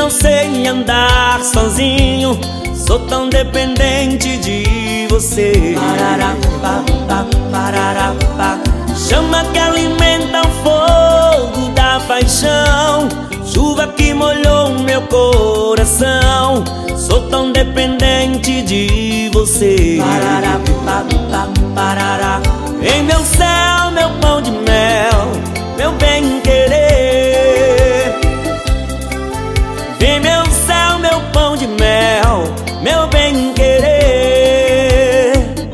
não sei andar sozinho, sou tão dependente de você. Chama que alimenta o fogo da paixão, chuva que molhou meu coração, sou tão dependente de você. Em meu céu, meu pão de mel, meu bem-querer. Vem meu céu, meu pão de mel, meu bem-querer.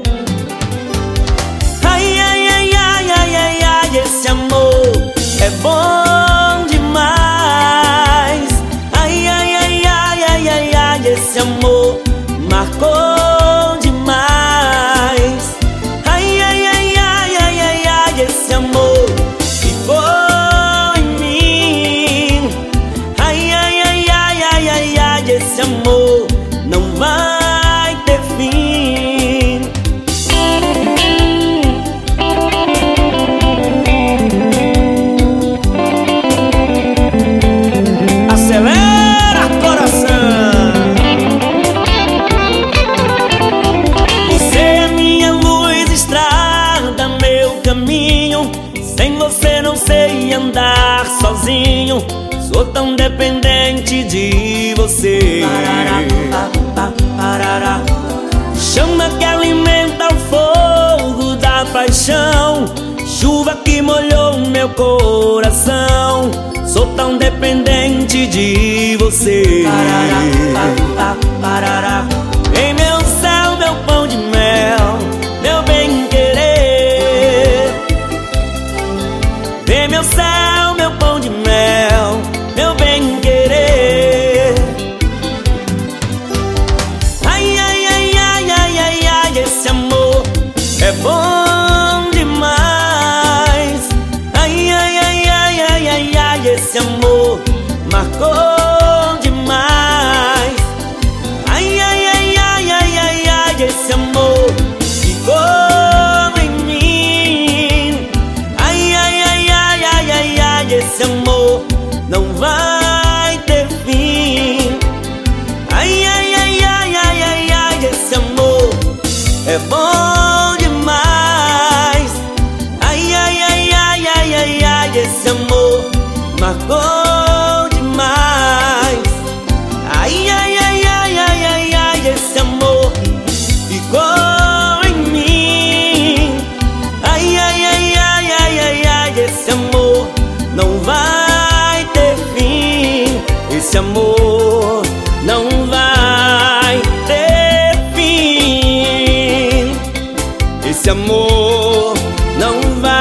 Ai, ai, ai, ai, ai, ai, ai, esse amor é bom demais. Ai, ai, ai, ai, ai, ai, ai, esse amor marcou demais. Ai, ai, ai, ai, ai, ai, ai, esse amor ficou em mim. Ai, ai, ai, ai, ai, ai, ai, esse amor não vai ter fim. Acelera, coração! Você é minha luz, estrada, meu caminho. Sem você não sei andar sozinho, sou tão dependente de você. Chama que alimenta o fogo da paixão, chuva que molhou meu coração, sou tão dependente de você. Em meu céu, meu pão de mel, meu bem-querer. Vem meu céu, meu pão de mel, meu bem-querer. Ai, ai, ai, ai, ai, ai, ai, esse amor é bom demais. Ai, ai, ai, ai, ai, ai, ai, esse amor marcou demais. Ai, ai, ai, ai, ai, ai, ai, esse amor ficou em mim. Ai, ai, ai, ai, ai, ai, ai, esse amor não vai ter fim. Ai, ai, ai, ai, ai, ai, ai, esse amor é bom demais. Ai, ai, ai, ai, ai, ai, ai, esse amor marcou demais. Ai, ai, ai, ai, ai, ai, ai, esse amor ficou em mim. Ai, ai, ai, ai, ai, ai, ai, esse amor não vai ter fim. Esse amor não vai ter fim. Esse amor não vai